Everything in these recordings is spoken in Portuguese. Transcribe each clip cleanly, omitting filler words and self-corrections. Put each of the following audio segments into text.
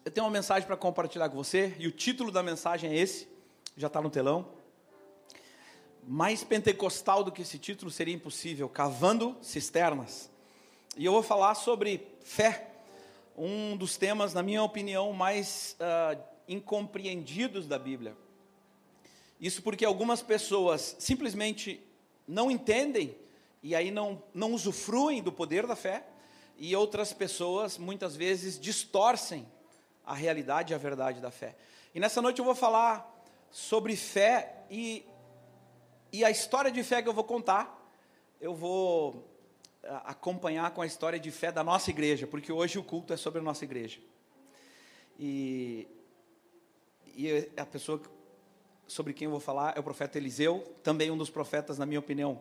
eu tenho uma mensagem para compartilhar com você, e o título da mensagem é esse, já está no telão. Mais pentecostal do que esse título seria impossível, Cavando Cisternas. E eu vou falar sobre fé, um dos temas, na minha opinião, mais incompreendidos da Bíblia. Isso porque algumas pessoas simplesmente não entendem, e aí não usufruem do poder da fé, e outras pessoas, muitas vezes, distorcem a realidade e a verdade da fé. E nessa noite eu vou falar sobre fé, e a história de fé que eu vou contar, eu vou acompanhar com a história de fé da nossa igreja, porque hoje o culto é sobre a nossa igreja. E a pessoa sobre quem eu vou falar é o profeta Eliseu, também um dos profetas, na minha opinião,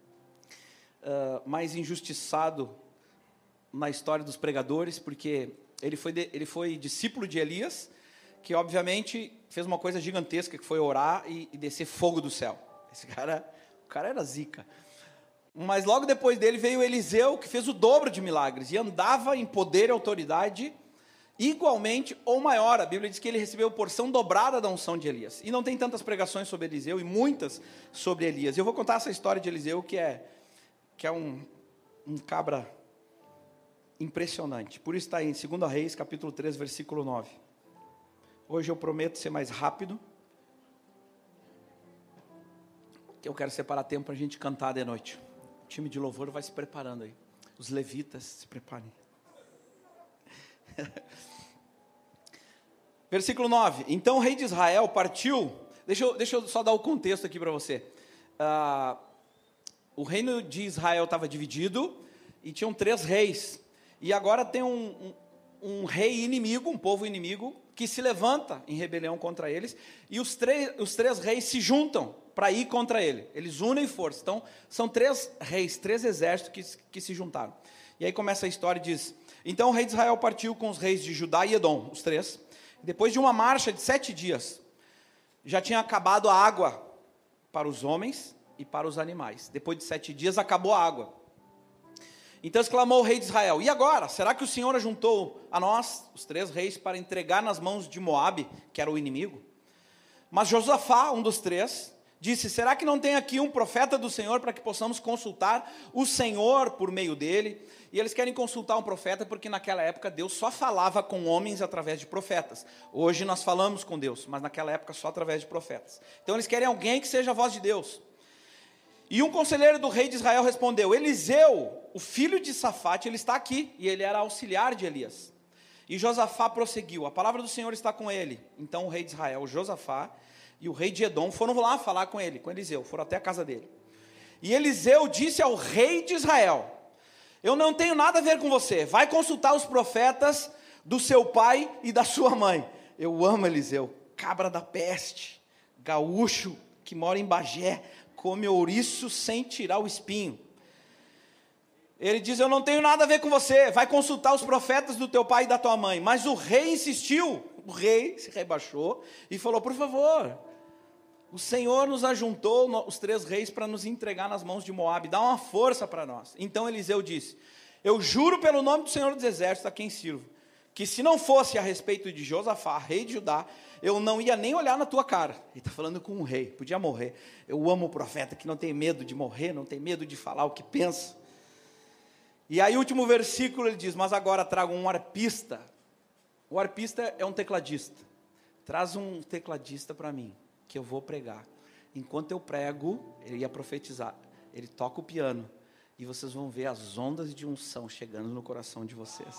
mais injustiçado na história dos pregadores, porque ele foi discípulo de Elias, que obviamente fez uma coisa gigantesca, que foi orar e descer fogo do céu. O cara era zica. Mas logo depois dele veio Eliseu, que fez o dobro de milagres, e andava em poder e autoridade igualmente ou maior. A Bíblia diz que ele recebeu porção dobrada da unção de Elias. E não tem tantas pregações sobre Eliseu, e muitas sobre Elias. Eu vou contar essa história de Eliseu, que é um cabra impressionante. Por isso está em 2 Reis, capítulo 3, versículo 9. Hoje eu prometo ser mais rápido, que eu quero separar tempo para a gente cantar de noite. O time de louvor vai se preparando aí. Os levitas se preparem. Versículo 9. Então o rei de Israel partiu. Deixa eu só dar o contexto aqui para você. O reino de Israel estava dividido e tinham 3 reis. E agora tem um rei inimigo, um povo inimigo, que se levanta em rebelião contra eles. E os três reis se juntam para ir contra ele. Eles unem força. Então, são 3 reis, 3 exércitos que se juntaram. E aí começa a história e diz: então o rei de Israel partiu com os reis de Judá e Edom, os 3. Depois de uma marcha de 7 dias, já tinha acabado a água para os homens e para os animais. Depois de 7 dias, acabou a água. Então exclamou o rei de Israel: e agora? Será que o Senhor ajuntou a nós, os 3 reis, para entregar nas mãos de Moabe, que era o inimigo? Mas Josafá, um dos 3, disse: será que não tem aqui um profeta do Senhor para que possamos consultar o Senhor por meio dele? E eles querem consultar um profeta porque naquela época Deus só falava com homens através de profetas. Hoje nós falamos com Deus, mas naquela época só através de profetas. Então eles querem alguém que seja a voz de Deus. E um conselheiro do rei de Israel respondeu: Eliseu, o filho de Safate, ele está aqui. E ele era auxiliar de Elias. E Josafá prosseguiu: a palavra do Senhor está com ele. Então o rei de Israel, Josafá, e o rei de Edom foram lá falar com ele, com Eliseu, foram até a casa dele. E Eliseu disse ao rei de Israel: eu não tenho nada a ver com você, vai consultar os profetas do seu pai e da sua mãe. Eu amo Eliseu, cabra da peste, gaúcho que mora em Bagé, come ouriço sem tirar o espinho. Ele diz: eu não tenho nada a ver com você, vai consultar os profetas do teu pai e da tua mãe. Mas o rei insistiu, o rei se rebaixou e falou: por favor, o Senhor nos ajuntou, os 3 reis, para nos entregar nas mãos de Moabe, dá uma força para nós. Então Eliseu disse: eu juro pelo nome do Senhor dos Exércitos, a quem sirvo, que se não fosse a respeito de Josafá, rei de Judá, eu não ia nem olhar na tua cara. Ele está falando com um rei, podia morrer. Eu amo o profeta que não tem medo de morrer, não tem medo de falar o que pensa. E aí o último versículo ele diz: mas agora trago um arpista. O arpista é um tecladista. Traz um tecladista para mim, que eu vou pregar. Enquanto eu prego, ele ia profetizar. Ele toca o piano, e vocês vão ver as ondas de unção chegando no coração de vocês.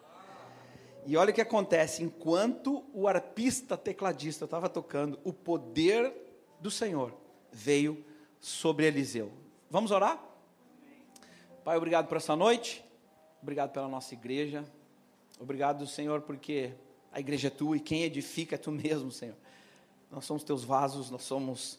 E olha o que acontece: enquanto o arpista tecladista estava tocando, o poder do Senhor veio sobre Eliseu. Vamos orar? Pai, obrigado por essa noite, obrigado pela nossa igreja, obrigado, Senhor, porque a igreja é tua e quem edifica é tu mesmo, Senhor. Nós somos teus vasos, nós somos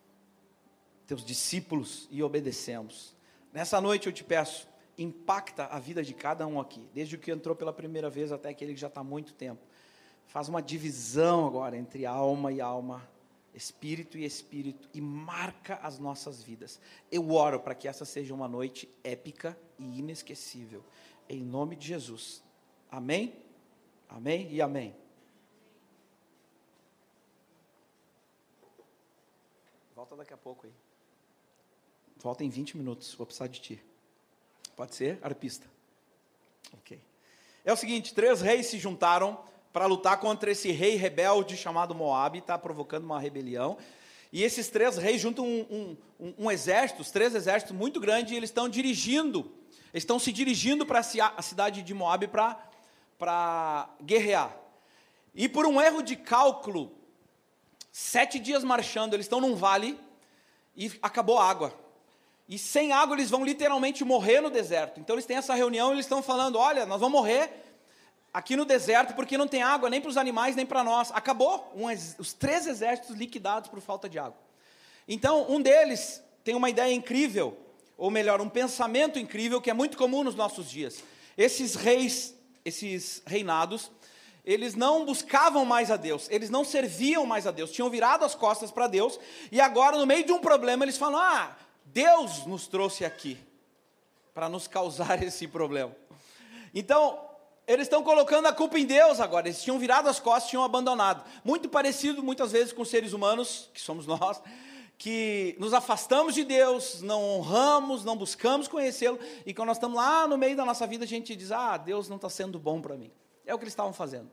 teus discípulos e obedecemos. Nessa noite eu te peço, impacta a vida de cada um aqui, desde o que entrou pela primeira vez até aquele que já está há muito tempo. Faz uma divisão agora entre alma e alma, espírito e espírito, e marca as nossas vidas. Eu oro para que essa seja uma noite épica e inesquecível, em nome de Jesus. Amém? Amém e amém. volta daqui a pouco aí. Volta em 20 minutos, vou precisar de ti. Pode ser, arpista? Ok. É o seguinte, 3 reis se juntaram para lutar contra esse rei rebelde chamado Moabe, está provocando uma rebelião. E esses 3 reis juntam um exército, os 3 exércitos muito grandes, e eles estão se dirigindo para a cidade de Moabe para guerrear. E por um erro de cálculo, 7 dias marchando, eles estão num vale e acabou a água. E sem água eles vão literalmente morrer no deserto. Então eles têm essa reunião e eles estão falando, olha, nós vamos morrer aqui no deserto porque não tem água nem para os animais nem para nós. Acabou, os 3 exércitos liquidados por falta de água. Então um deles tem uma ideia incrível, ou melhor, um pensamento incrível que é muito comum nos nossos dias. Esses reis, esses reinados, eles não buscavam mais a Deus, eles não serviam mais a Deus, tinham virado as costas para Deus, e agora no meio de um problema eles falam, Deus nos trouxe aqui, para nos causar esse problema. Então, eles estão colocando a culpa em Deus agora, eles tinham virado as costas, tinham abandonado. Muito parecido muitas vezes com seres humanos, que somos nós, que nos afastamos de Deus, não honramos, não buscamos conhecê-lo, e quando nós estamos lá no meio da nossa vida, a gente diz, Deus não está sendo bom para mim. É o que eles estavam fazendo.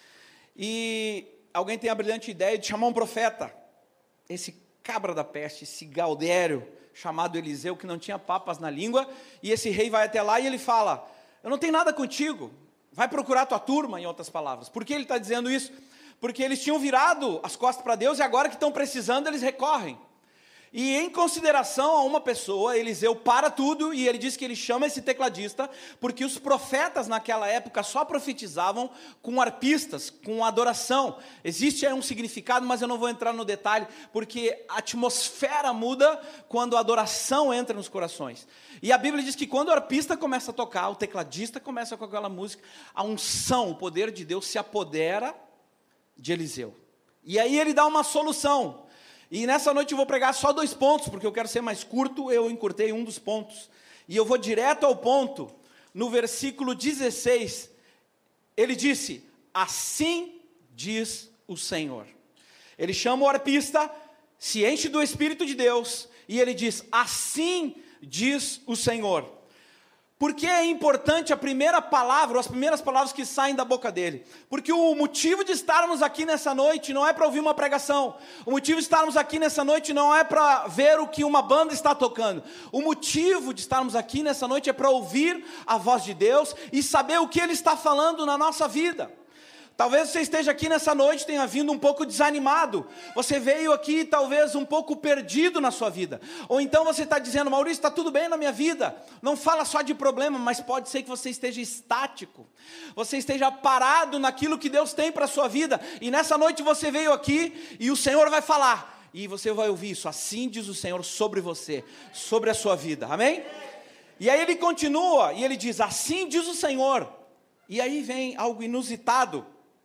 E alguém tem a brilhante ideia de chamar um profeta, esse cabra da peste, esse gaudério, chamado Eliseu, que não tinha papas na língua, e esse rei vai até lá e ele fala, eu não tenho nada contigo, vai procurar tua turma, em outras palavras. Por que ele está dizendo isso? Porque eles tinham virado as costas para Deus, e agora que estão precisando, eles recorrem. E em consideração a uma pessoa, Eliseu para tudo, e ele diz que ele chama esse tecladista, porque os profetas naquela época só profetizavam com arpistas, com adoração. Existe aí um significado, mas eu não vou entrar no detalhe, porque a atmosfera muda quando a adoração entra nos corações. E a Bíblia diz que quando o arpista começa a tocar, o tecladista começa com aquela música, a unção, o poder de Deus se apodera de Eliseu. E aí ele dá uma solução. E nessa noite eu vou pregar só 2 pontos, porque eu quero ser mais curto, eu encurtei um dos pontos. E eu vou direto ao ponto, no versículo 16, ele disse, assim diz o Senhor. Ele chama o arpista, se enche do Espírito de Deus, e ele diz, assim diz o Senhor. Por que é importante a primeira palavra, ou as primeiras palavras que saem da boca dele? Porque o motivo de estarmos aqui nessa noite não é para ouvir uma pregação. O motivo de estarmos aqui nessa noite não é para ver o que uma banda está tocando. O motivo de estarmos aqui nessa noite é para ouvir a voz de Deus e saber o que Ele está falando na nossa vida. Talvez você esteja aqui nessa noite, tenha vindo um pouco desanimado. Você veio aqui talvez um pouco perdido na sua vida. Ou então você está dizendo, Maurício, está tudo bem na minha vida. Não fala só de problema, mas pode ser que você esteja estático. Você esteja parado naquilo que Deus tem para a sua vida. E nessa noite você veio aqui e o Senhor vai falar. E você vai ouvir isso. Assim diz o Senhor sobre você, sobre a sua vida. Amém? E aí ele continua e ele diz, assim diz o Senhor. E aí vem algo inusitado.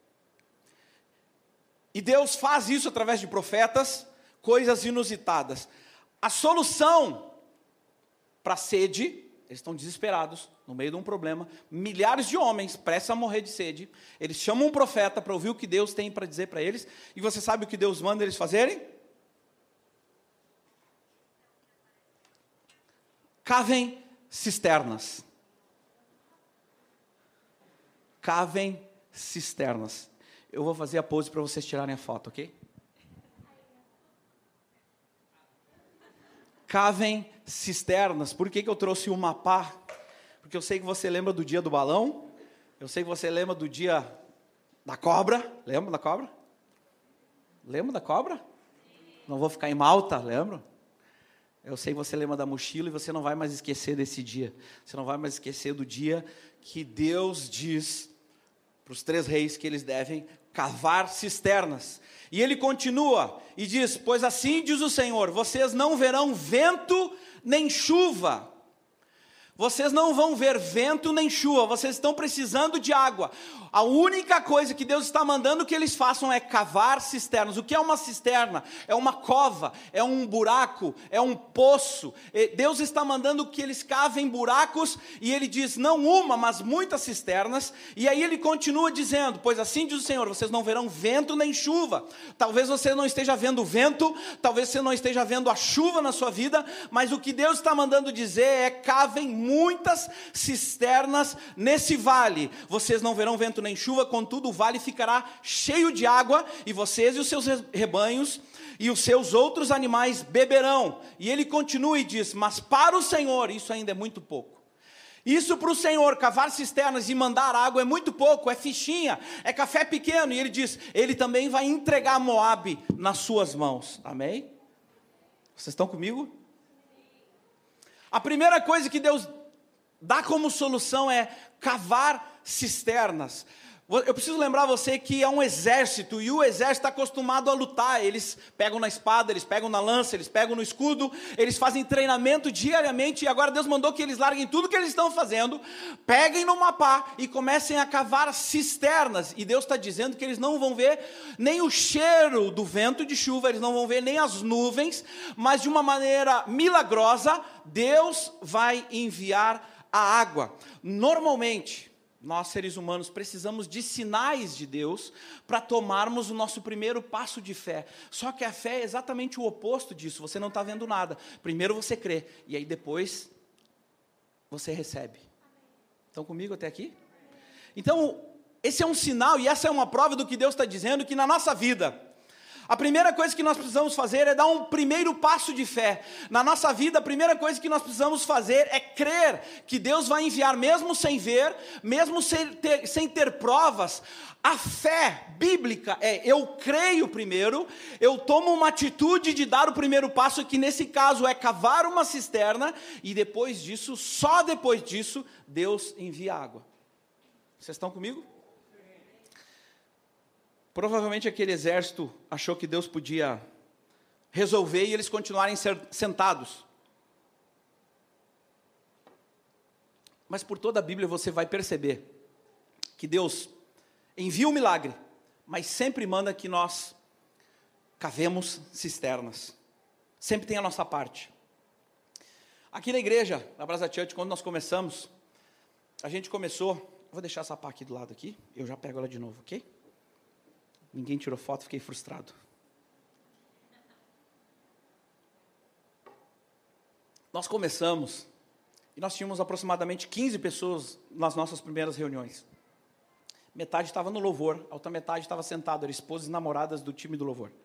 E Deus faz isso através de profetas, coisas inusitadas. A solução para a sede, eles estão desesperados, no meio de um problema, milhares de homens prestes a morrer de sede, eles chamam um profeta para ouvir o que Deus tem para dizer para eles, e você sabe o que Deus manda eles fazerem? Cavem cisternas. Cavem cisternas. Eu vou fazer a pose para vocês tirarem a foto, ok? Cavem cisternas. Por que eu trouxe o mapa? Porque eu sei que você lembra do dia do balão. Eu sei que você lembra do dia da cobra. Lembra da cobra? Lembra da cobra? Não vou ficar em Malta, lembra? Eu sei que você lembra da mochila e você não vai mais esquecer desse dia. Você não vai mais esquecer do dia que Deus diz para os 3 reis que eles devem cavar cisternas. E ele continua e diz, pois assim diz o Senhor, vocês não verão vento nem chuva. Vocês não vão ver vento nem chuva, vocês estão precisando de água. A única coisa que Deus está mandando que eles façam é cavar cisternas. O que é uma cisterna? É uma cova, é um buraco, é um poço. Deus está mandando que eles cavem buracos, e Ele diz, não uma, mas muitas cisternas. E aí Ele continua dizendo, pois assim diz o Senhor, vocês não verão vento nem chuva. Talvez você não esteja vendo vento, talvez você não esteja vendo a chuva na sua vida, mas o que Deus está mandando dizer é, cavem muitas cisternas nesse vale. Vocês não verão vento nem chuva, contudo o vale ficará cheio de água, e vocês e os seus rebanhos e os seus outros animais beberão. E ele continua e diz, mas para o Senhor isso ainda é muito pouco. Isso para o Senhor, cavar cisternas e mandar água é muito pouco, é fichinha, é café pequeno. E ele diz, ele também vai entregar Moabe nas suas mãos. Amém? Vocês estão comigo? A primeira coisa que Deus dá como solução é cavar cisternas. Eu preciso lembrar você que é um exército, e o exército está acostumado a lutar. Eles pegam na espada, eles pegam na lança, eles pegam no escudo, eles fazem treinamento diariamente, e agora Deus mandou que eles larguem tudo que eles estão fazendo, peguem no mapa e comecem a cavar cisternas. E Deus está dizendo que eles não vão ver nem o cheiro do vento de chuva, eles não vão ver nem as nuvens, mas de uma maneira milagrosa, Deus vai enviar a água. Normalmente, nós seres humanos precisamos de sinais de Deus para tomarmos o nosso primeiro passo de fé. Só que a fé é exatamente o oposto disso. Você não está vendo nada. Primeiro você crê, e aí depois você recebe. Estão comigo até aqui? Então, esse é um sinal, e essa é uma prova do que Deus está dizendo, que na nossa vida, a primeira coisa que nós precisamos fazer é dar um primeiro passo de fé. Na nossa vida, a primeira coisa que nós precisamos fazer é crer que Deus vai enviar, mesmo sem ver, mesmo sem ter provas. A fé bíblica é, eu creio primeiro, eu tomo uma atitude de dar o primeiro passo, que nesse caso é cavar uma cisterna, e depois disso, só depois disso, Deus envia água. Vocês estão comigo? Provavelmente aquele exército achou que Deus podia resolver e eles continuarem sentados. Mas por toda a Bíblia você vai perceber que Deus envia o milagre, mas sempre manda que nós cavemos cisternas. Sempre tem a nossa parte. Aqui na igreja, na Brasa Church, quando nós começamos, a gente começou... Vou deixar essa pá aqui do lado aqui, eu já pego ela de novo, ok? Ninguém tirou foto, fiquei frustrado. Nós começamos, e nós tínhamos aproximadamente 15 pessoas nas nossas primeiras reuniões. Metade estava no louvor, a outra metade estava sentada, eram esposas e namoradas do time do louvor.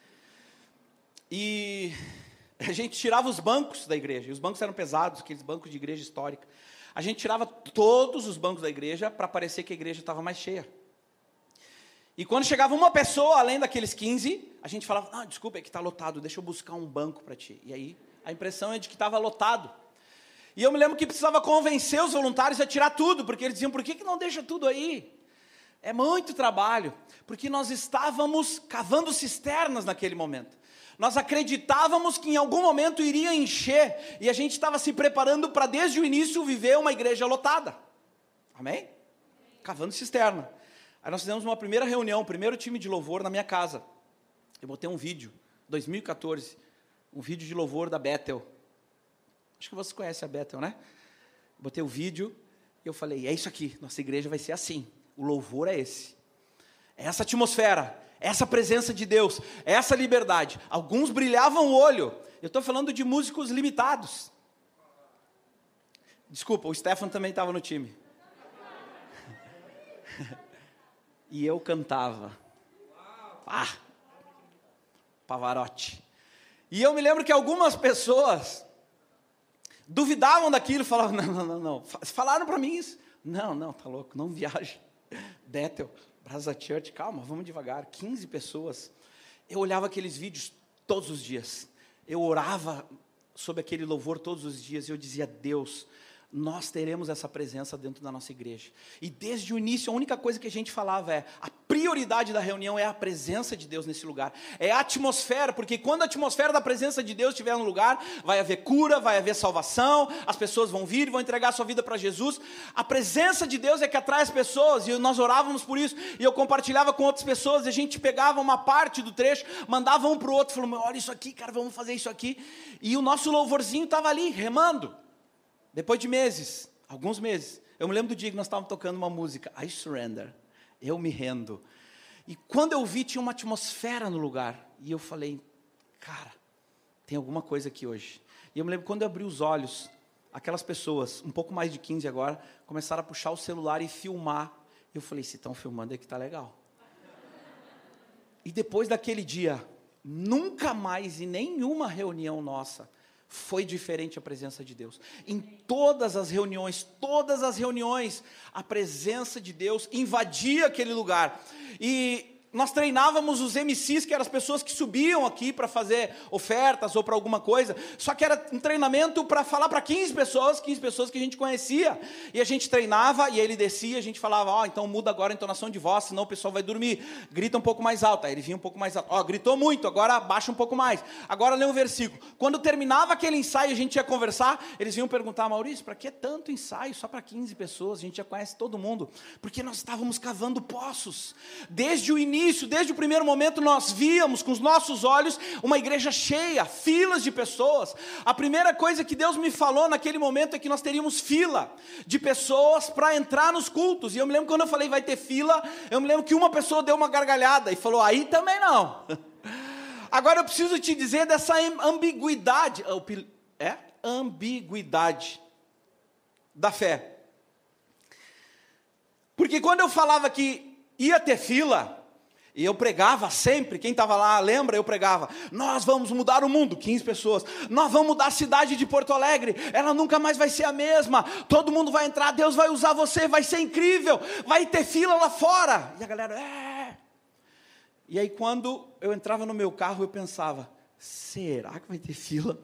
E a gente tirava os bancos da igreja, e os bancos eram pesados, aqueles bancos de igreja histórica. A gente tirava todos os bancos da igreja para parecer que a igreja estava mais cheia. E quando chegava uma pessoa, além daqueles 15, a gente falava, desculpa, é que está lotado, deixa eu buscar um banco para ti. E aí, a impressão é de que estava lotado. E eu me lembro que precisava convencer os voluntários a tirar tudo, porque eles diziam, por que não deixa tudo aí? É muito trabalho, porque nós estávamos cavando cisternas naquele momento. Nós acreditávamos que em algum momento iria encher, e a gente estava se preparando para, desde o início, viver uma igreja lotada. Amém? Cavando cisterna. Aí nós fizemos uma primeira reunião, o primeiro time de louvor na minha casa. Eu botei um vídeo, 2014, um vídeo de louvor da Bethel. Acho que você conhece a Bethel, né? Botei o vídeo e eu falei, é isso aqui, nossa igreja vai ser assim. O louvor é esse. É essa atmosfera, essa presença de Deus, essa liberdade. Alguns brilhavam o olho. Eu estou falando de músicos limitados. Desculpa, o Stefan também estava no time. E eu cantava. Pavarotti. E eu me lembro que algumas pessoas duvidavam daquilo, falavam, não. Falaram para mim isso. Não, tá louco, não viaja. Bethel, Brasa Church, calma, vamos devagar. 15 pessoas. Eu olhava aqueles vídeos todos os dias. Eu orava sobre aquele louvor todos os dias e eu dizia, Deus, nós teremos essa presença dentro da nossa igreja. E desde o início, a única coisa que a gente falava é, a prioridade da reunião é a presença de Deus nesse lugar, é a atmosfera, porque quando a atmosfera da presença de Deus estiver no lugar, vai haver cura, vai haver salvação, as pessoas vão vir, vão entregar a sua vida para Jesus. A presença de Deus é que atrai as pessoas, e nós orávamos por isso, e eu compartilhava com outras pessoas, e a gente pegava uma parte do trecho, mandava um para o outro, falando, olha isso aqui, cara, vamos fazer isso aqui, e o nosso louvorzinho estava ali, remando. Depois de meses, alguns meses, eu me lembro do dia que nós estávamos tocando uma música, I Surrender, eu me rendo, e quando eu vi, tinha uma atmosfera no lugar, e eu falei, cara, tem alguma coisa aqui hoje. E eu me lembro quando eu abri os olhos, aquelas pessoas, um pouco mais de 15 agora, começaram a puxar o celular e filmar. Eu falei, se estão filmando é que está legal. E depois daquele dia, nunca mais em nenhuma reunião nossa, foi diferente a presença de Deus. Em todas as reuniões, a presença de Deus invadia aquele lugar. E nós treinávamos os MCs, que eram as pessoas que subiam aqui para fazer ofertas ou para alguma coisa, só que era um treinamento para falar para 15 pessoas que a gente conhecia, e a gente treinava, e ele descia, a gente falava, então muda agora a entonação de voz, senão o pessoal vai dormir, grita um pouco mais alto, aí ele vinha um pouco mais alto, gritou muito, agora baixa um pouco mais, agora lê um versículo. Quando terminava aquele ensaio, a gente ia conversar, eles vinham perguntar, Maurício, para que tanto ensaio, só para 15 pessoas, a gente já conhece todo mundo, porque nós estávamos cavando poços, desde o início, desde o primeiro momento nós víamos com os nossos olhos uma igreja cheia, filas de pessoas. A primeira coisa que Deus me falou naquele momento é que nós teríamos fila de pessoas para entrar nos cultos, e eu me lembro quando eu falei vai ter fila, eu me lembro que uma pessoa deu uma gargalhada e falou, aí também não. Agora eu preciso te dizer dessa ambiguidade, ambiguidade da fé, porque quando eu falava que ia ter fila, e eu pregava sempre, quem estava lá lembra, eu pregava, nós vamos mudar o mundo, 15 pessoas, nós vamos mudar a cidade de Porto Alegre, ela nunca mais vai ser a mesma, todo mundo vai entrar, Deus vai usar você, vai ser incrível, vai ter fila lá fora, e a galera, E aí quando eu entrava no meu carro, eu pensava, será que vai ter fila?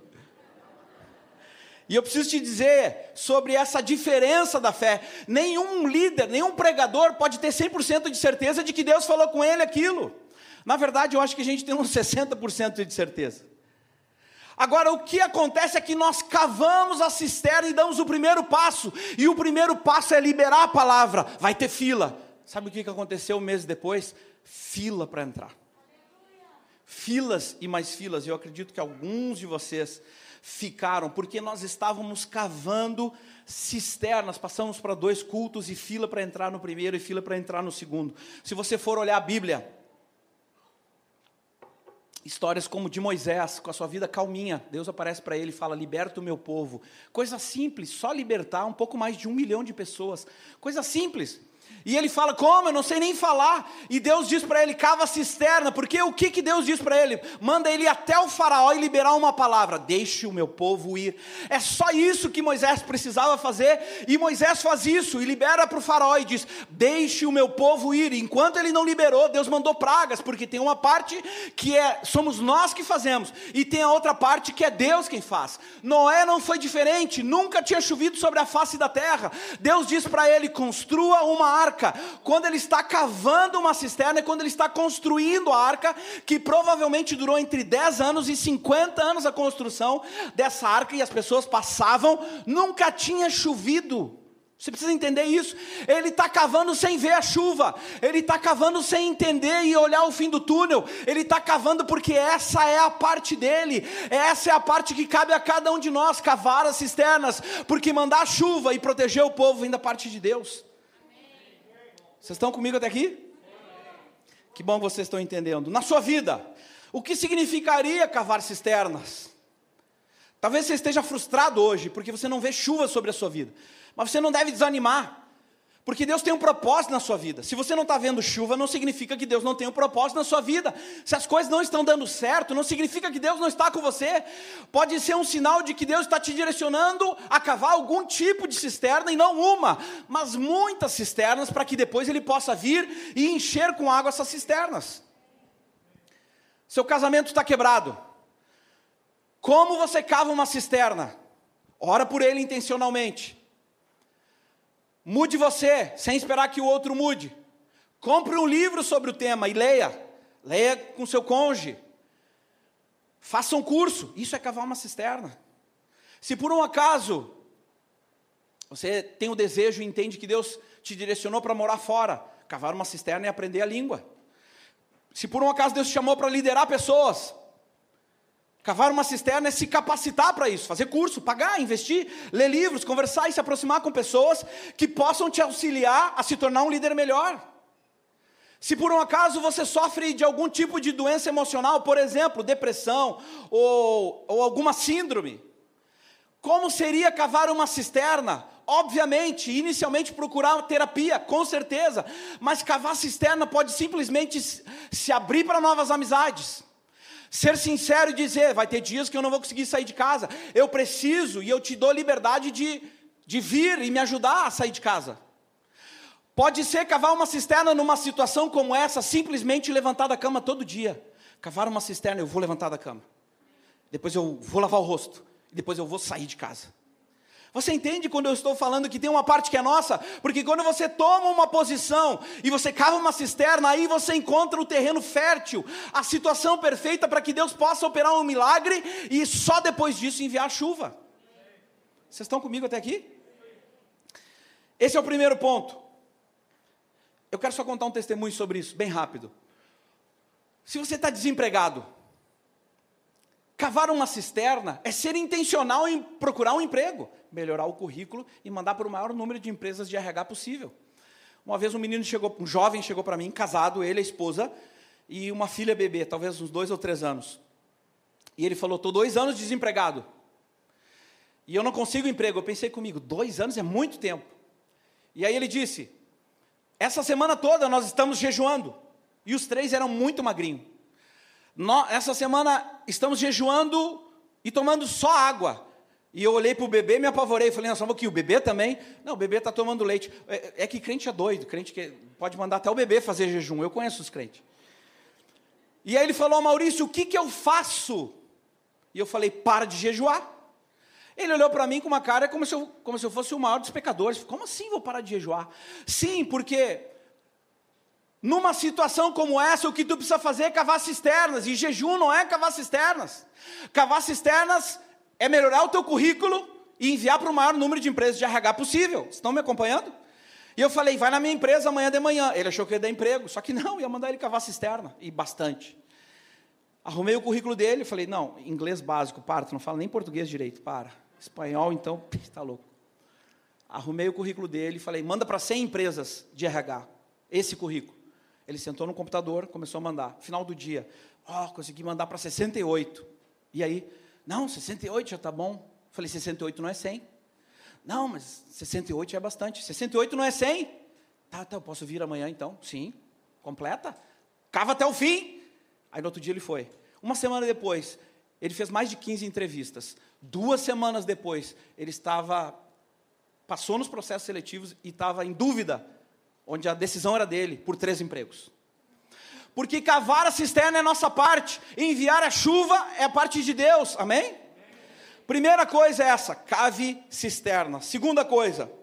E eu preciso te dizer sobre essa diferença da fé. Nenhum líder, nenhum pregador pode ter 100% de certeza de que Deus falou com ele aquilo. Na verdade, eu acho que a gente tem uns 60% de certeza. Agora, o que acontece é que nós cavamos a cisterna e damos o primeiro passo. E o primeiro passo é liberar a palavra. Vai ter fila. Sabe o que aconteceu um mês depois? Fila para entrar. Filas e mais filas. Eu acredito que alguns de vocês ficaram, porque nós estávamos cavando cisternas, passamos para 2 cultos e fila para entrar no primeiro e fila para entrar no segundo. Se você for olhar a Bíblia, histórias como de Moisés, com a sua vida calminha, Deus aparece para ele e fala, liberta o meu povo, coisa simples, só libertar um pouco mais de 1 milhão de pessoas, coisa simples. E ele fala, como? Eu não sei nem falar. E Deus diz para ele, cava a cisterna. Porque o que Deus diz para ele? Manda ele ir até o faraó e liberar uma palavra. Deixe o meu povo ir. É só isso que Moisés precisava fazer. E Moisés faz isso e libera para o faraó e diz, deixe o meu povo ir. E enquanto ele não liberou, Deus mandou pragas. Porque tem uma parte que somos nós que fazemos. E tem a outra parte que é Deus quem faz. Noé não foi diferente. Nunca tinha chovido sobre a face da terra. Deus diz para ele, construa uma arca. Quando ele está cavando uma cisterna, é quando ele está construindo a arca, que provavelmente durou entre 10 anos e 50 anos a construção dessa arca, e as pessoas passavam, nunca tinha chovido. Você precisa entender isso. Ele está cavando sem ver a chuva, ele está cavando sem entender e olhar o fim do túnel, ele está cavando porque essa é a parte dele, essa é a parte que cabe a cada um de nós, cavar as cisternas, porque mandar chuva e proteger o povo vem da parte de Deus. Vocês estão comigo até aqui? Que bom que vocês estão entendendo. Na sua vida, o que significaria cavar cisternas? Talvez você esteja frustrado hoje, porque você não vê chuva sobre a sua vida. Mas você não deve desanimar, porque Deus tem um propósito na sua vida. Se você não está vendo chuva, não significa que Deus não tem um propósito na sua vida. Se as coisas não estão dando certo, não significa que Deus não está com você. Pode ser um sinal de que Deus está te direcionando a cavar algum tipo de cisterna, e não uma, mas muitas cisternas, para que depois Ele possa vir e encher com água essas cisternas. Seu casamento está quebrado. Como você cava uma cisterna? Ora por ele intencionalmente. Mude você, sem esperar que o outro mude. Compre um livro sobre o tema e leia. Leia com seu cônjuge. Faça um curso. Isso é cavar uma cisterna. Se por um acaso você tem o desejo e entende que Deus te direcionou para morar fora, cavar uma cisterna é aprender a língua. Se por um acaso Deus te chamou para liderar pessoas, cavar uma cisterna é se capacitar para isso, fazer curso, pagar, investir, ler livros, conversar e se aproximar com pessoas que possam te auxiliar a se tornar um líder melhor. Se por um acaso você sofre de algum tipo de doença emocional, por exemplo, depressão ou alguma síndrome, como seria cavar uma cisterna? Obviamente, inicialmente procurar terapia, com certeza, mas cavar cisterna pode simplesmente se abrir para novas amizades. Ser sincero e dizer, vai ter dias que eu não vou conseguir sair de casa, eu preciso e eu te dou liberdade de vir e me ajudar a sair de casa. Pode ser cavar uma cisterna numa situação como essa, simplesmente levantar da cama todo dia. Cavar uma cisterna, eu vou levantar da cama. Depois eu vou lavar o rosto. E depois eu vou sair de casa. Você entende quando eu estou falando que tem uma parte que é nossa? Porque quando você toma uma posição e você cava uma cisterna, aí você encontra o terreno fértil, a situação perfeita para que Deus possa operar um milagre e só depois disso enviar chuva. Vocês estão comigo até aqui? Esse é o primeiro ponto. Eu quero só contar um testemunho sobre isso, bem rápido. Se você está desempregado, cavar uma cisterna é ser intencional em procurar um emprego, melhorar o currículo e mandar para o maior número de empresas de RH possível. Uma vez um jovem chegou para mim, casado, ele, a esposa, e uma filha bebê, talvez uns 2 ou 3 anos. E ele falou, estou 2 anos desempregado. E eu não consigo emprego. Eu pensei comigo, 2 anos é muito tempo. E aí ele disse, essa semana toda nós estamos jejuando. E os 3 eram muito magrinhos. Essa semana estamos jejuando e tomando só água. E eu olhei para o bebê e me apavorei. Falei, só um pouquinho, o bebê também? Não, o bebê está tomando leite. É que crente é doido, crente que pode mandar até o bebê fazer jejum. Eu conheço os crentes. E aí ele falou, Maurício, o que eu faço? E eu falei, para de jejuar. Ele olhou para mim com uma cara como se eu fosse o maior dos pecadores. Como assim vou parar de jejuar? Sim, porque numa situação como essa, o que tu precisa fazer é cavar cisternas, e jejum não é cavar cisternas. Cavar cisternas é melhorar o teu currículo e enviar para o maior número de empresas de RH possível. Estão me acompanhando? E eu falei, vai na minha empresa amanhã de manhã. Ele achou que ia dar emprego, só que não, ia mandar ele cavar cisterna, e bastante. Arrumei o currículo dele, falei, não, inglês básico, para, tu não fala nem português direito, para. Espanhol, então, está louco. Arrumei o currículo dele, falei, manda para 100 empresas de RH, esse currículo. Ele sentou no computador, começou a mandar. Final do dia, consegui mandar para 68. E aí, não, 68 já está bom. Falei, 68 não é 100. Não, mas 68 é bastante. 68 não é 100? Tá, eu posso vir amanhã então? Sim, completa. Cava até o fim. Aí no outro dia ele foi. Uma semana depois, ele fez mais de 15 entrevistas. 2 semanas depois, ele passou nos processos seletivos e estava em dúvida, onde a decisão era dele, por 3 empregos. Porque cavar a cisterna é nossa parte, enviar a chuva é a parte de Deus, amém? Primeira coisa é essa, cave cisterna. Segunda coisa,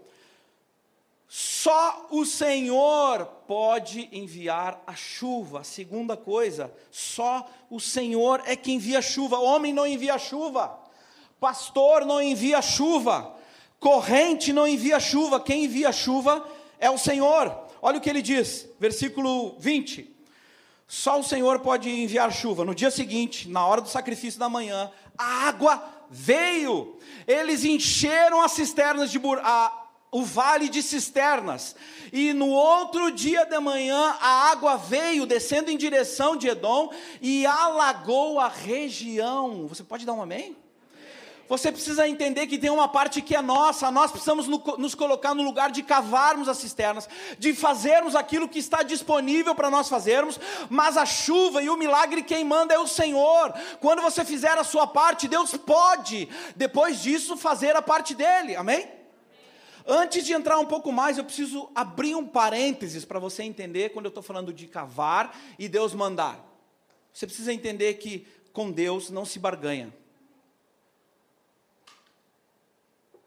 só o Senhor pode enviar a chuva. Segunda coisa, só o Senhor é que envia a chuva. Homem não envia chuva, pastor não envia chuva, corrente não envia chuva. Quem envia chuva é o Senhor. Olha o que ele diz, versículo 20. Só o Senhor pode enviar chuva. No dia seguinte, na hora do sacrifício da manhã, a água veio. Eles encheram as cisternas o vale de cisternas. E no outro dia de manhã, a água veio descendo em direção de Edom e alagou a região. Você pode dar um amém? Você precisa entender que tem uma parte que é nossa. Nós precisamos nos colocar no lugar de cavarmos as cisternas, de fazermos aquilo que está disponível para nós fazermos, mas a chuva e o milagre quem manda é o Senhor. Quando você fizer a sua parte, Deus pode, depois disso, fazer a parte dele, amém? Antes de entrar um pouco mais, eu preciso abrir um parênteses para você entender quando eu estou falando de cavar e Deus mandar. Você precisa entender que com Deus não se barganha.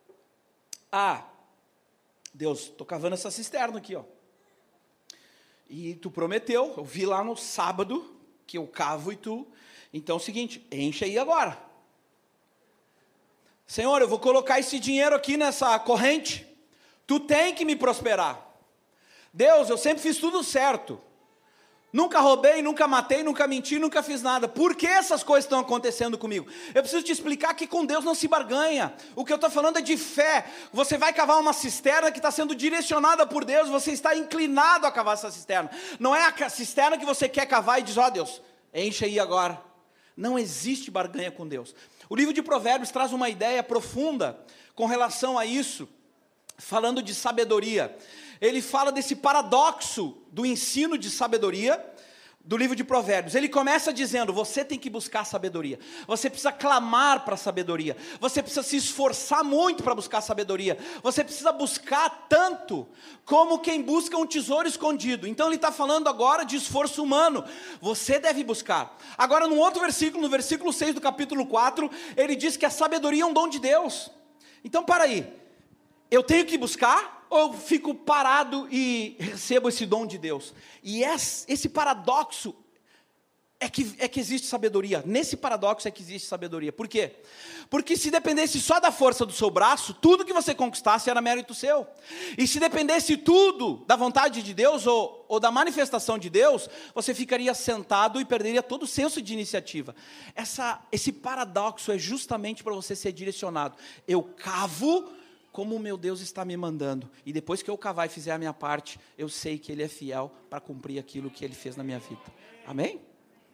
Deus, estou cavando essa cisterna aqui, E tu prometeu, eu vi lá no sábado, que eu cavo e tu... Então é o seguinte, enche aí agora. Senhor, eu vou colocar esse dinheiro aqui nessa corrente. Tu tem que me prosperar. Deus, eu sempre fiz tudo certo. Nunca roubei, nunca matei, nunca menti, nunca fiz nada. Por que essas coisas estão acontecendo comigo? Eu preciso te explicar que com Deus não se barganha. O que eu estou falando é de fé. Você vai cavar uma cisterna que está sendo direcionada por Deus. Você está inclinado a cavar essa cisterna. Não é a cisterna que você quer cavar e diz, ó Deus, enche aí agora. Não existe barganha com Deus. O livro de Provérbios traz uma ideia profunda com relação a isso, falando de sabedoria. Ele fala desse paradoxo do ensino de sabedoria do livro de Provérbios. Ele começa dizendo, você tem que buscar sabedoria, você precisa clamar para sabedoria, você precisa se esforçar muito para buscar sabedoria, você precisa buscar tanto como quem busca um tesouro escondido. Então ele está falando agora de esforço humano, você deve buscar. Agora num outro versículo, no versículo 6 do capítulo 4, ele diz que a sabedoria é um dom de Deus. Então para aí, eu tenho que buscar ou eu fico parado e recebo esse dom de Deus? E esse paradoxo é que existe sabedoria. Nesse paradoxo é que existe sabedoria. Por quê? Porque se dependesse só da força do seu braço, tudo que você conquistasse era mérito seu. E se dependesse tudo da vontade de Deus ou da manifestação de Deus, você ficaria sentado e perderia todo o senso de iniciativa. Esse paradoxo é justamente para você ser direcionado. Eu cavo como o meu Deus está me mandando, e depois que eu cavar e fizer a minha parte, eu sei que Ele é fiel para cumprir aquilo que Ele fez na minha vida. Amém?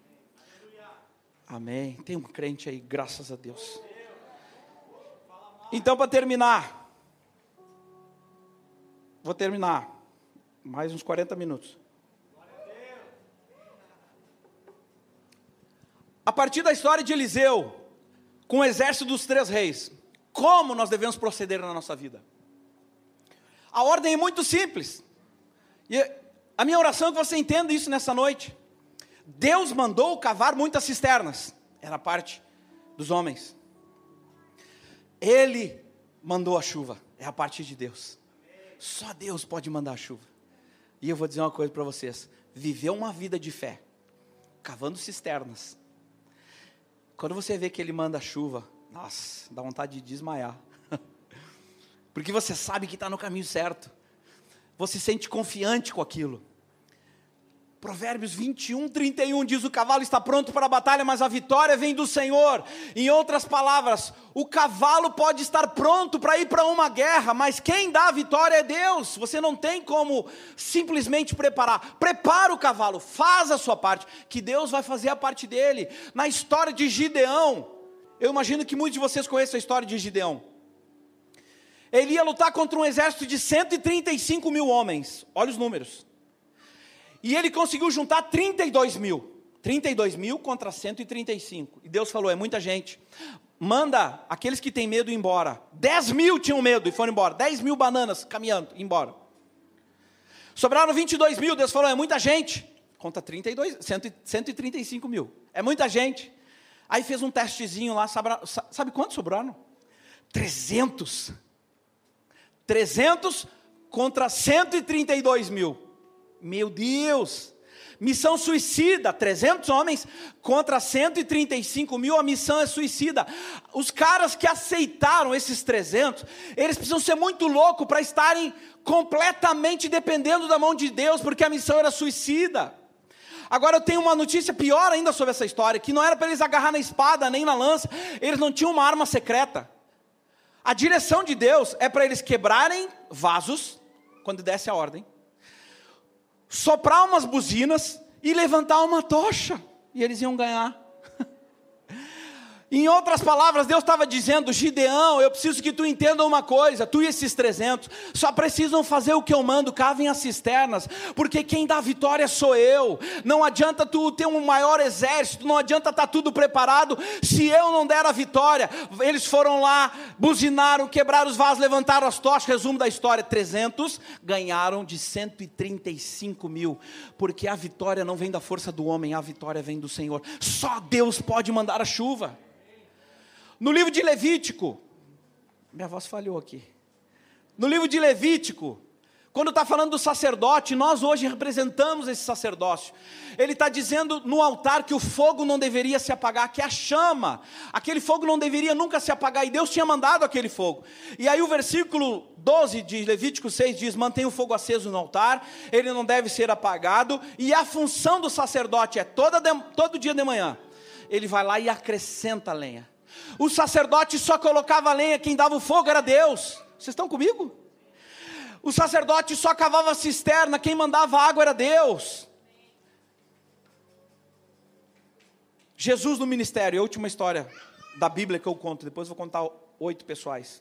Amém. Tem um crente aí, graças a Deus. Então, para terminar, vou terminar, mais uns 40 minutos. A partir da história de Eliseu, com o exército dos 3 reis, como nós devemos proceder na nossa vida? A ordem é muito simples. E a minha oração é que você entenda isso nessa noite. Deus mandou cavar muitas cisternas. Era a parte dos homens. Ele mandou a chuva. É a parte de Deus. Só Deus pode mandar a chuva. E eu vou dizer uma coisa para vocês. Viver uma vida de fé, cavando cisternas. Quando você vê que Ele manda a chuva, nossa, dá vontade de desmaiar. Porque você sabe que está no caminho certo. Você se sente confiante com aquilo. Provérbios 21, 31 diz, o cavalo está pronto para a batalha, mas a vitória vem do Senhor. Em outras palavras, o cavalo pode estar pronto para ir para uma guerra, mas quem dá a vitória é Deus. Você não tem como simplesmente preparar. Prepara o cavalo, faz a sua parte, que Deus vai fazer a parte dele. Na história de Gideão, eu imagino que muitos de vocês conhecem a história de Gideão. Ele ia lutar contra um exército de 135 mil homens. Olha os números. E ele conseguiu juntar 32 mil. 32 mil contra 135. E Deus falou, é muita gente. Manda aqueles que têm medo ir embora. 10 mil tinham medo e foram embora. 10 mil bananas caminhando, embora. Sobraram 22 mil. Deus falou, é muita gente. Contra 135 mil. É muita gente. Aí fez um testezinho lá. Sabe quantos sobraram? 300. 300 contra 132 mil. Meu Deus, missão suicida, 300 homens contra 135 mil, a missão é suicida. Os caras que aceitaram esses 300, eles precisam ser muito loucos para estarem completamente dependendo da mão de Deus, porque a missão era suicida. Agora eu tenho uma notícia pior ainda sobre essa história, que não era para eles agarrar na espada, nem na lança, eles não tinham uma arma secreta. A direção de Deus é para eles quebrarem vasos, quando desse a ordem, soprar umas buzinas e levantar uma tocha, e eles iam ganhar. Em outras palavras, Deus estava dizendo, Gideão, eu preciso que tu entenda uma coisa, tu e esses 300, só precisam fazer o que eu mando, cavem as cisternas, porque quem dá a vitória sou eu. Não adianta tu ter um maior exército, não adianta estar tudo preparado, se eu não der a vitória. Eles foram lá, buzinaram, quebraram os vasos, levantaram as tochas, resumo da história, 300 ganharam de 135 mil, porque a vitória não vem da força do homem, a vitória vem do Senhor. Só Deus pode mandar a chuva. No livro de Levítico, minha voz falhou aqui. No livro de Levítico, Quando está falando do sacerdote, nós hoje representamos esse sacerdócio. Ele está dizendo no altar que o fogo não deveria se apagar, que a chama, aquele fogo não deveria nunca se apagar, e Deus tinha mandado aquele fogo. E aí o versículo 12 de Levítico 6 diz, mantenha o fogo aceso no altar, ele não deve ser apagado, e a função do sacerdote é todo dia de manhã, ele vai lá e acrescenta lenha. O sacerdote só colocava lenha, quem dava o fogo era Deus. Vocês estão comigo? O sacerdote só cavava a cisterna, quem mandava água era Deus. Jesus no ministério, a última história da Bíblia que eu conto, depois vou contar 8 pessoais.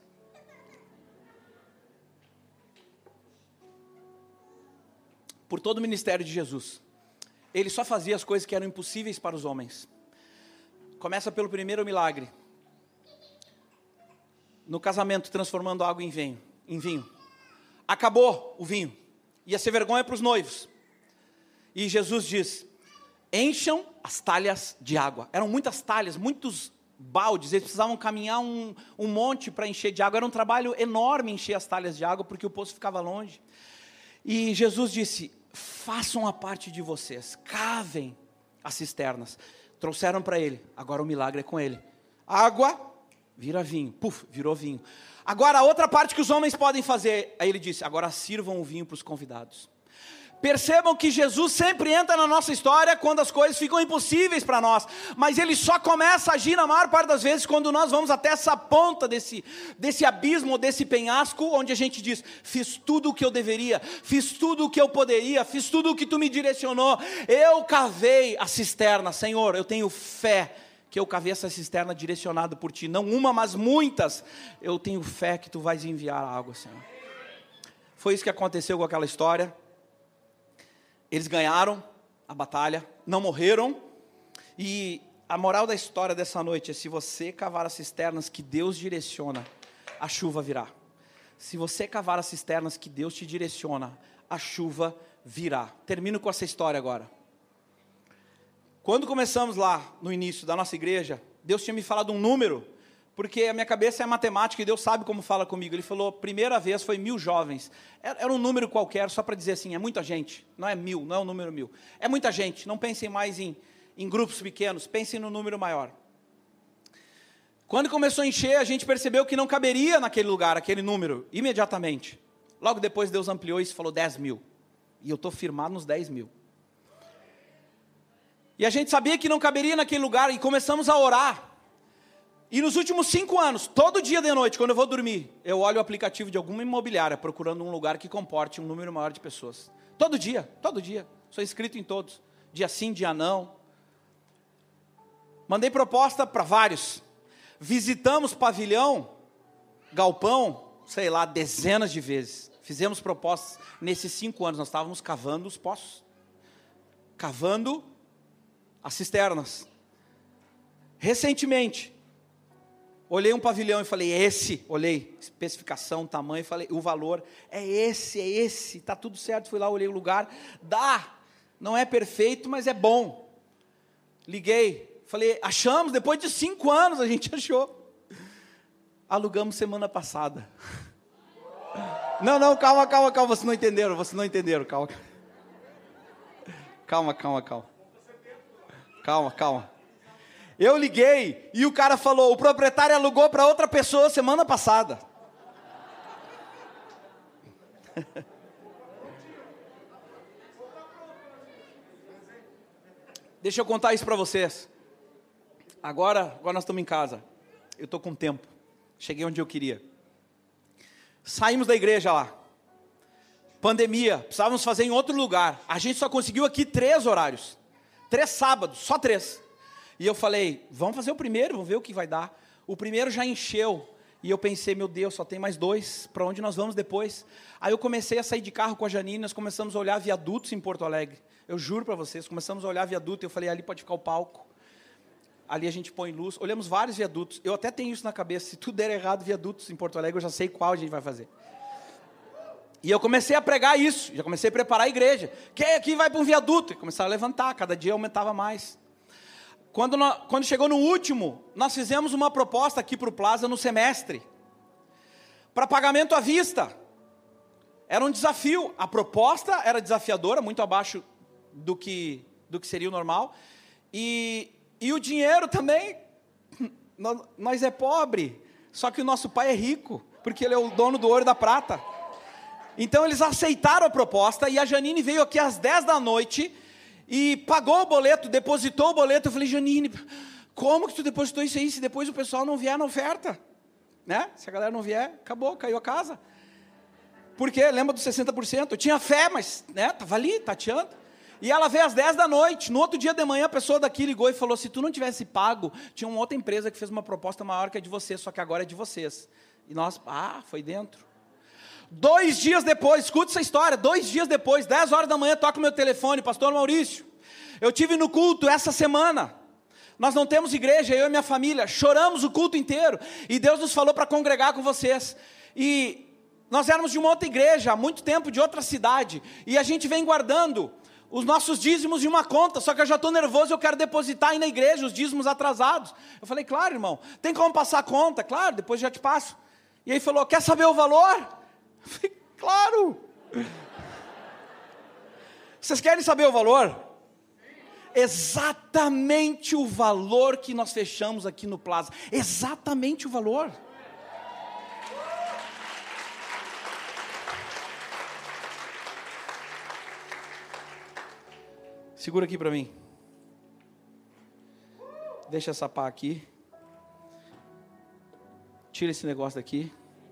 Por todo o ministério de Jesus, ele só fazia as coisas que eram impossíveis para os homens. Começa pelo primeiro milagre, no casamento, transformando água em vinho. Acabou o vinho, ia ser vergonha para os noivos, e Jesus diz, encham as talhas de água. Eram muitas talhas, muitos baldes, eles precisavam caminhar um monte para encher de água, era um trabalho enorme encher as talhas de água, porque o poço ficava longe. E Jesus disse, façam a parte de vocês, cavem as cisternas. Trouxeram para ele, agora o milagre é com ele. Água vira vinho, virou vinho. Agora a outra parte que os homens podem fazer, aí ele disse, agora sirvam o vinho para os convidados. Percebam que Jesus sempre entra na nossa história quando as coisas ficam impossíveis para nós, mas ele só começa a agir na maior parte das vezes quando nós vamos até essa ponta desse abismo, desse penhasco, onde a gente diz, fiz tudo o que eu deveria, fiz tudo o que eu poderia, fiz tudo o que tu me direcionou, eu cavei a cisterna, Senhor, eu tenho fé, que eu cavei essa cisterna direcionada por Ti, não uma, mas muitas, eu tenho fé que Tu vais enviar a água, Senhor. Foi isso que aconteceu com aquela história, eles ganharam a batalha, não morreram, e a moral da história dessa noite é, se você cavar as cisternas que Deus direciona, a chuva virá. Se você cavar as cisternas que Deus te direciona, a chuva virá. Termino com essa história agora. Quando começamos lá no início da nossa igreja, Deus tinha me falado um número, porque a minha cabeça é matemática e Deus sabe como fala comigo. Ele falou, primeira vez foi 1000 jovens. Era um número qualquer, só para dizer assim, é muita gente. Não é 1000, não é um número 1000. É muita gente, não pensem mais em grupos pequenos, pensem no número maior. Quando começou a encher, a gente percebeu que não caberia naquele lugar, aquele número, imediatamente. Logo depois Deus ampliou isso e falou 10.000. E eu estou firmado nos 10.000. E a gente sabia que não caberia naquele lugar e começamos a orar. E nos últimos 5 anos, todo dia de noite, quando eu vou dormir, eu olho o aplicativo de alguma imobiliária, procurando um lugar que comporte um número maior de pessoas. Todo dia. Sou inscrito em todos. Dia sim, dia não. Mandei proposta para vários. Visitamos pavilhão, galpão, sei lá, dezenas de vezes. Fizemos propostas nesses 5 anos. Nós estávamos cavando os poços. Cavando as cisternas. Recentemente, olhei um pavilhão e falei, olhei, especificação, tamanho, falei, o valor, é esse, está tudo certo, fui lá, olhei o lugar, não é perfeito, mas é bom. Liguei, falei, achamos, depois de 5 anos a gente achou. Alugamos semana passada. Não, calma, vocês não entenderam, calma. Calma. Eu liguei e o cara falou, o proprietário alugou para outra pessoa semana passada. Deixa eu contar isso para vocês. Agora nós estamos em casa. Eu estou com tempo. Cheguei onde eu queria. Saímos da igreja lá. Pandemia, precisávamos fazer em outro lugar. A gente só conseguiu aqui 3 horários. 3 sábados, só 3. E eu falei, vamos fazer o primeiro, vamos ver o que vai dar. O primeiro já encheu. E eu pensei, meu Deus, só tem mais 2. Para onde nós vamos depois? Aí eu comecei a sair de carro com a Janine. Nós começamos a olhar viadutos em Porto Alegre. Eu juro para vocês, começamos a olhar viaduto. Eu falei, ali pode ficar o palco. Ali a gente põe luz. Olhamos vários viadutos. Eu até tenho isso na cabeça. Se tudo der errado, viadutos em Porto Alegre, eu já sei qual a gente vai fazer. E eu comecei a pregar isso, já comecei a preparar a igreja. Quem aqui vai para um viaduto? E começaram a levantar, cada dia aumentava mais. Quando chegou no último, nós fizemos uma proposta aqui para o Plaza no semestre, para pagamento à vista. Era um desafio, a proposta era desafiadora, muito abaixo do que seria o normal, e o dinheiro também, nós é pobre, só que o nosso pai é rico, porque ele é o dono do ouro e da prata. Então eles aceitaram a proposta, e a Janine veio aqui às 10 da noite, e pagou o boleto, depositou o boleto. Eu falei: Janine, como que tu depositou isso aí, se depois o pessoal não vier na oferta? Né? Se a galera não vier, acabou, caiu a casa. Porque, lembra dos 60%? Eu tinha fé, mas estava ali, tateando. E ela veio às 10 da noite. No outro dia de manhã, a pessoa daqui ligou e falou: se tu não tivesse pago, tinha uma outra empresa que fez uma proposta maior que a de vocês, só que agora é de vocês. E nós, foi dentro. 2 dias depois, escuta essa história, 2 dias depois, 10 horas da manhã, toca o meu telefone: pastor Maurício, eu tive no culto essa semana, nós não temos igreja, eu e minha família, choramos o culto inteiro, e Deus nos falou para congregar com vocês, e nós éramos de uma outra igreja, há muito tempo, de outra cidade, e a gente vem guardando os nossos dízimos em uma conta, só que eu já estou nervoso, eu quero depositar aí na igreja, os dízimos atrasados. Eu falei: claro, irmão, tem como passar a conta? Claro, depois já te passo. E aí falou: quer saber o valor? Eu falei: claro. Vocês querem saber o valor? Exatamente o valor que nós fechamos aqui no Plaza, exatamente o valor. Segura aqui para mim. Deixa essa pá aqui. Tira esse negócio daqui.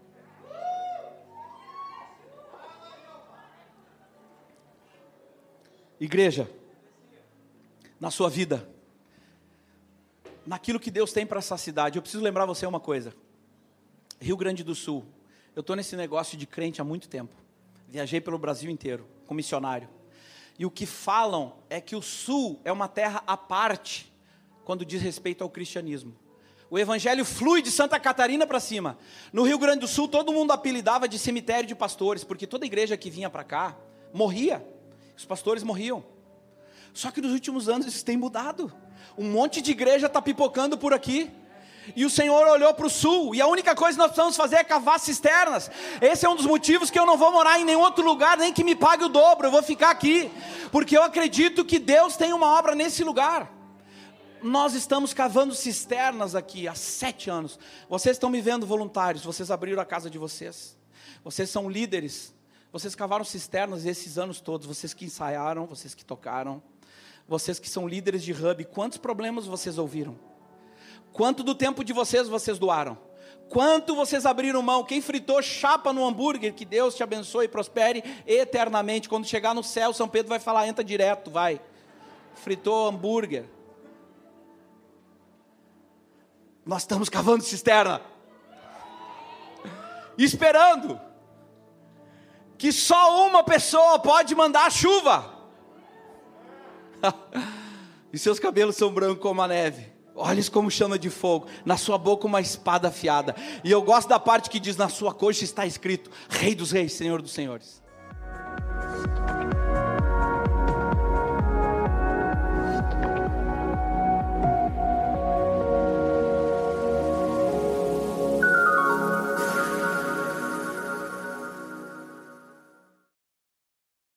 Igreja, na sua vida, naquilo que Deus tem para essa cidade, eu preciso lembrar você uma coisa. Rio Grande do Sul, eu estou nesse negócio de crente há muito tempo. Viajei pelo Brasil inteiro, como missionário. E o que falam é que o Sul é uma terra à parte, quando diz respeito ao cristianismo. O evangelho flui de Santa Catarina para cima. No Rio Grande do Sul, todo mundo apelidava de cemitério de pastores, porque toda igreja que vinha para cá, morria. Os pastores morriam. Só que nos últimos anos isso tem mudado. Um monte de igreja está pipocando por aqui. E o Senhor olhou para o sul, e a única coisa que nós precisamos fazer é cavar cisternas. Esse é um dos motivos que eu não vou morar em nenhum outro lugar, nem que me pague o dobro, eu vou ficar aqui, porque eu acredito que Deus tem uma obra nesse lugar. Nós estamos cavando cisternas aqui há 7 anos, vocês estão me vendo voluntários, vocês abriram a casa de vocês, vocês são líderes, vocês cavaram cisternas esses anos todos, vocês que ensaiaram, vocês que tocaram, vocês que são líderes de hub, quantos problemas vocês ouviram? Quanto do tempo de vocês doaram? Quanto vocês abriram mão? Quem fritou chapa no hambúrguer, que Deus te abençoe e prospere eternamente. Quando chegar no céu, São Pedro vai falar: entra direto, vai. Fritou hambúrguer. Nós estamos cavando cisterna, esperando que só uma pessoa pode mandar a chuva. E seus cabelos são brancos como a neve. Olha como chama de fogo, na sua boca uma espada afiada. E eu gosto da parte que diz: na sua coxa está escrito: Rei dos reis, Senhor dos senhores.